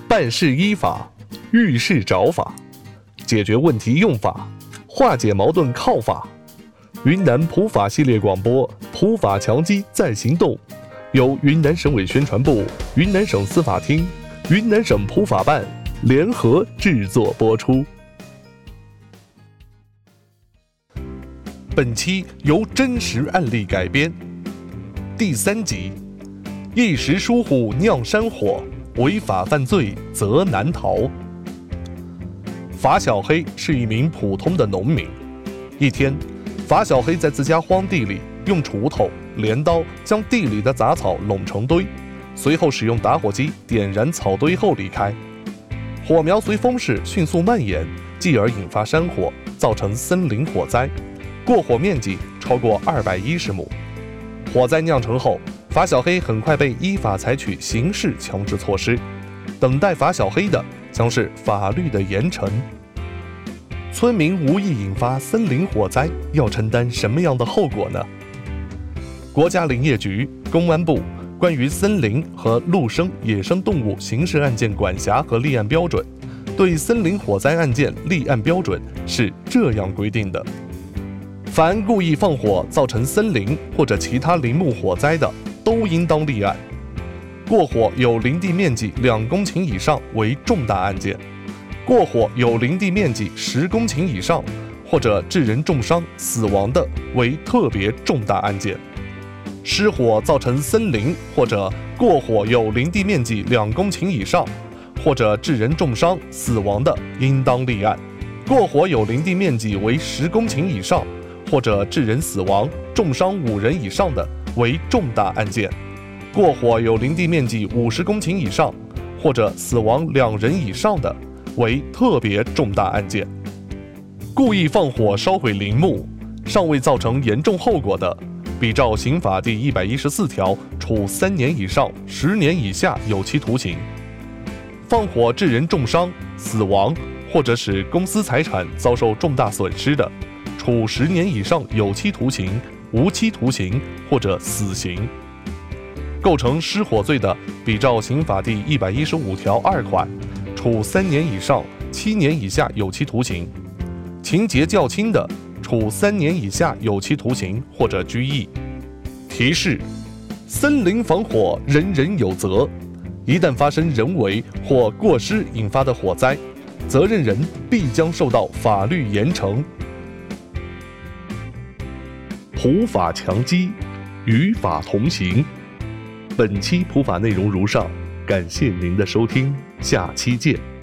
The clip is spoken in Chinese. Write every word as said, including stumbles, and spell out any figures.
办事依法，遇事找法，解决问题用法，化解矛盾靠法。云南普法系列广播，普法强基在行动，由云南省委宣传部、云南省司法厅、云南省普法办联合制作播出。本期由真实案例改编。第三集，一时疏忽酿山火，违法犯罪则难逃。法小黑是一名普通的农民。一天，法小黑在自家荒地里用锄头、镰刀将地里的杂草拢成堆，随后使用打火机点燃草堆后离开。火苗随风势迅速蔓延，继而引发山火，造成森林火灾，过火面积超过二百一十亩。火灾酿成后，法小黑很快被依法采取刑事强制措施，等待法小黑的将是法律的严惩。村民无意引发森林火灾，要承担什么样的后果呢？国家林业局、公安部关于森林和陆生野生动物刑事案件管辖和立案标准，对森林火灾案件立案标准是这样规定的：凡故意放火造成森林或者其他林木火灾的，都应当立案。过火有林地面积两公顷以上为重大案件，过火有林地面积十公顷以上或者致人重伤、死亡的为特别重大案件。失火造成森林或者过火有林地面积两公顷以上或者致人重伤、死亡的，应当立案。过火有林地面积为十公顷以上或者致人死亡、重伤五人以上的为重大案件。过火有林地面积五十公顷以上或者死亡两人以上的为特别重大案件。故意放火烧毁林木，尚未造成严重后果的，比照刑法第一百一十四条，处三年以上十年以下有期徒刑。放火致人重伤、死亡或者使公私财产遭受重大损失的，处十年以上有期徒刑、无期徒刑或者死刑。构成失火罪的，比照刑法第一百一十五条二款，处三年以上七年以下有期徒刑；情节较轻的，处三年以下有期徒刑或者拘役。提示：森林防火人人有责，一旦发生人为或过失引发的火灾，责任人必将受到法律严惩。普法强基，与法同行。本期普法内容如上，感谢您的收听，下期见。